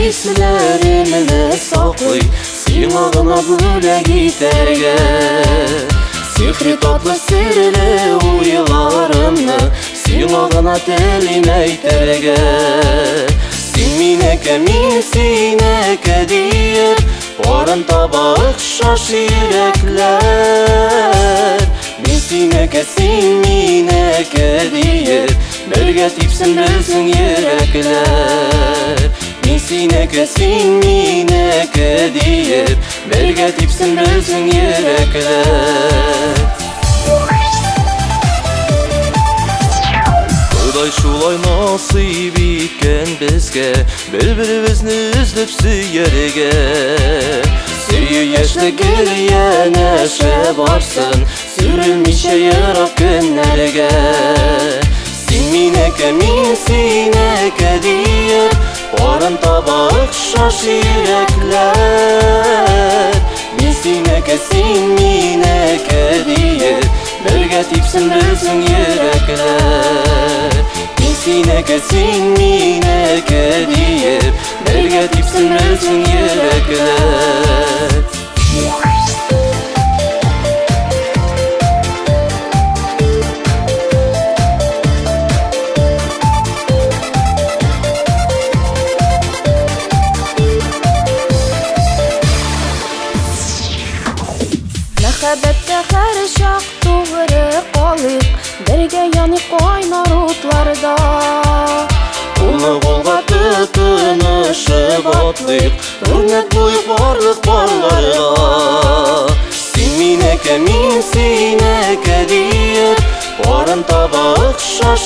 хисләремне саклый, сиңа гына бүләк итәргә. Сихри татлы серле уйларымны сиңа гына телим әйтәргә. Син минеке, мин синеке диеп, арын таба охшаш йөрәкләр. Мин синеке, син минеке диеп, бергә типсен безнең йөрәкләр. Мин синеке, син минеке диеп, бергә типсен безнең йөрәкләр. Худай шулай насыйп иткән безгә, бер-беребезне үзләп сөяргә. Сөю яшьлек гел янәшә барсын, сүрелмичә ерак көннәргә. Син минеке, мин синеке диеп, арын таба охшаш йөрәкләр. Мин синеке, син минеке диеп, бергә типсен безнең йөрәкләр. Мин синеке, син минеке диеп, бергә типсен безнең йөрәкләр. Мәхәббәттә һәр чак тугры калыйк, бергә яныйк кайнар утларда. Кулга тотынышып атлыйк, үрнәк булыйк барлык барларга. Син минеке, мин синеке диеп, арын таба охшаш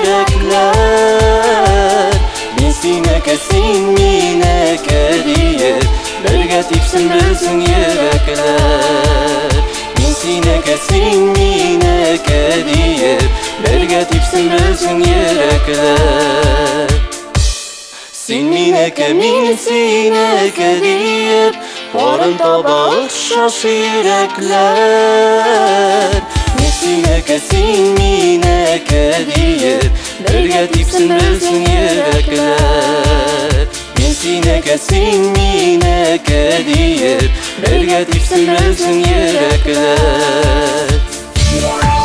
йөрәкләр. Мин синеке, син минеке диеп, бергә типсен безнең йөрәкләр. Мин синеке, син минеке диеп, бергә типсен безнең йөрәкләр. Син минеке, мин синеке диеп, арын таба охшаш йөрәкләр. Мин синеке, син минеке диеп, бергә типсен безнең йөрәкләр. Мин синеке, син минеке диеп, бергә типсен безнең йөрәкләр.